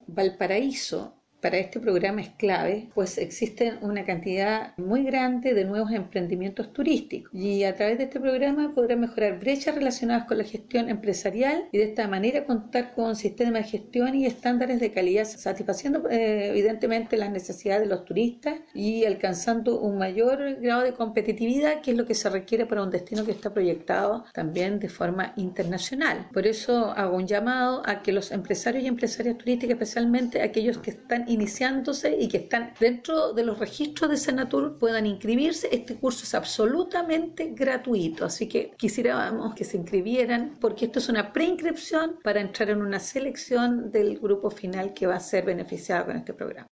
Valparaíso para este programa es clave, pues existen una cantidad muy grande de nuevos emprendimientos turísticos y a través de este programa podrá mejorar brechas relacionadas con la gestión empresarial y de esta manera contar con sistemas de gestión y estándares de calidad, satisfaciendo evidentemente las necesidades de los turistas y alcanzando un mayor grado de competitividad, que es lo que se requiere para un destino que está proyectado también de forma internacional. Por eso hago un llamado a que los empresarios y empresarias turísticas, especialmente aquellos que están iniciándose y que están dentro de los registros de Senatur, puedan inscribirse. Este curso es absolutamente gratuito, así que quisiéramos que se inscribieran porque esto es una preinscripción para entrar en una selección del grupo final que va a ser beneficiado con este programa.